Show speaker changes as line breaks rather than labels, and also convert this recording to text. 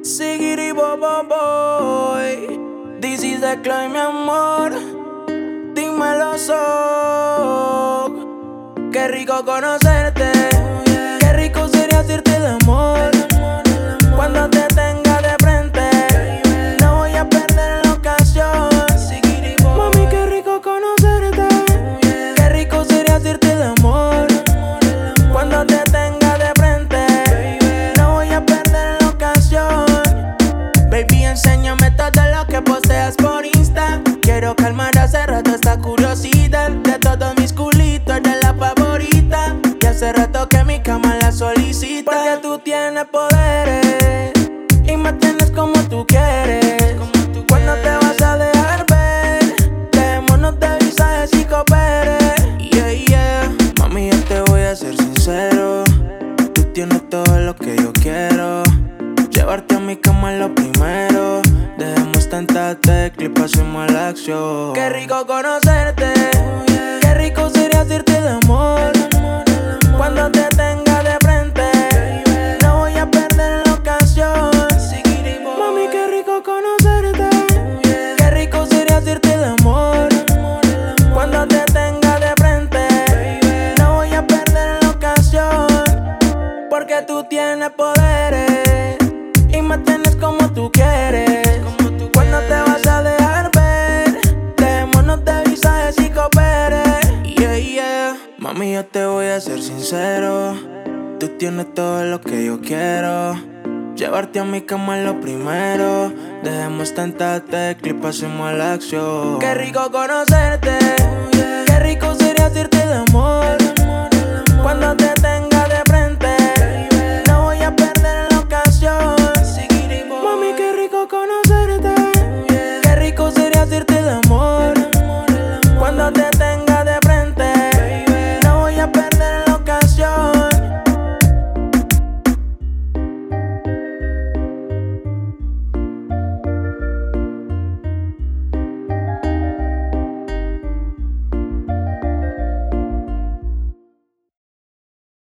Sigiri boy. This is the climb, mi amor. Dímelo, qué rico conocerte. Qué rico sería hacerte el amor. Cuando te tenga de frente, no voy a perder la ocasión. Mami, qué rico conocerte. Qué rico sería hacerte el amor. Cuando te tenga de frente, no voy a perder la ocasión. Baby, enséñame todo lo que posteas por Insta. Quiero calmar hace rato esta curiosidad. De todos mis culitos eres la favorita. Y hace rato que mi cama la solicita. Porque tú tienes poderes y me tienes como tú quieres. Cuando te vas a dejar ver, dejémonos de visajes y cooperes. Yeah, yeah. Mami, yo te voy a ser sincero. Tú tienes todo lo que yo quiero. Llevarte a mi cama es lo primero. Dejemos tanta tecla y pasemos a la acción. Qué rico conocerte. Qué rico sería hacerte el amor. Cuando te tenga de frente, no voy a perder la ocasión. Mami, qué rico conocerte. Qué rico sería hacerte el amor. Cuando te tenga de frente, no voy a perder la ocasión. Porque tú tienes poderes y me tienes como tú quieres. Cuando te vas a dejar ver, dejémonos de visajes y cooperes. Yeah, yeah. Mami, yo te voy a ser sincero. Tú tienes todo lo que yo quiero. Llevarte a mi cama es lo primero. Dejemos tanta tecla y pasemos a la acción. Qué rico conocerte. Qué rico sería hacerte el amor. Cuando te